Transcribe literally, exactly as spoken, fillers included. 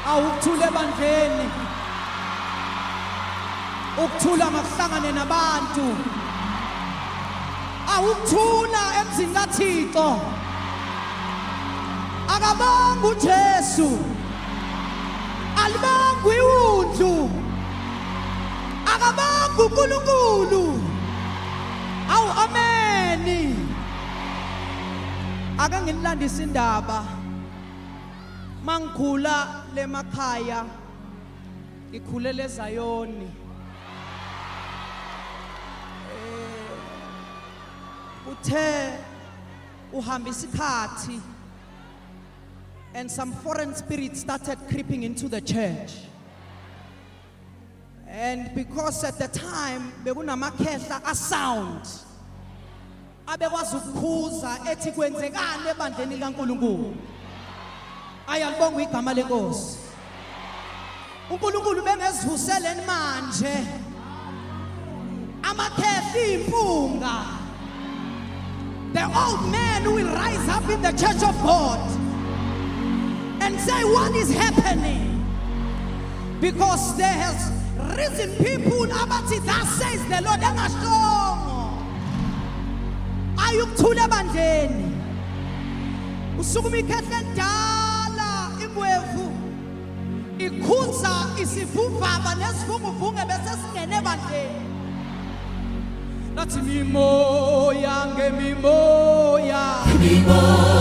awukuthula ebandleni ukuthula makuhlangane nabantu awukuthula emzini kaThixo akabonga uJesu alibonga iwundlu akabonga uNkulunkulu awu ameni ake nginilandise indaba mangikhula lemakhaya ngikhulele eZayoni eh uthe uhamba isikhathi and some foreign spirits started creeping into the church. And because at the time bekunamakhehla a sound abekwazi ukukhuza ethi kwenzekani ebandleni kaNkulunkulu ayalibonga igama lenkosi uNkulunkulu bengezivusele manje amakhehla impunga the old man will rise up in the church of God and say what is happening because there has risen people abathi that says the Lord engashongo ayukuthula ebandleni usukuma ikhehla endala ingwevu ikhuza isivuvaba nesivunguvunge bese singene ebandleni nathi mimoya ngemimoya mimoya